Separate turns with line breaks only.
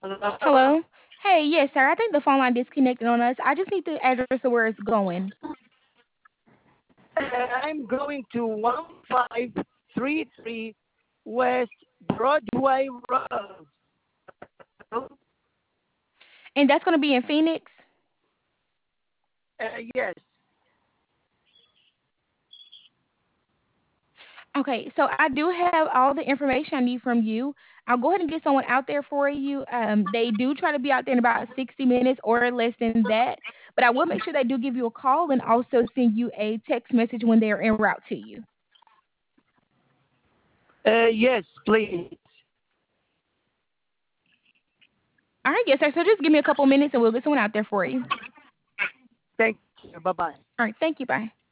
Hello?
Hello? Hey, yes, sir. I think the phone line disconnected on us. I just need the address of where it's going.
I'm going to 1533 West Broadway Road.
And that's going to be in Phoenix?
Yes.
Okay, so I do have all the information I need from you. I'll go ahead and get someone out there for you. They do try to be out there in about 60 minutes or less than that, but I will make sure they do give you a call and also send you a text message when they're en route to you.
Yes, please.
All right, yes, sir. So just give me a couple minutes and we'll get someone out there for you.
Thank you. Bye bye.
All right, thank you. Bye.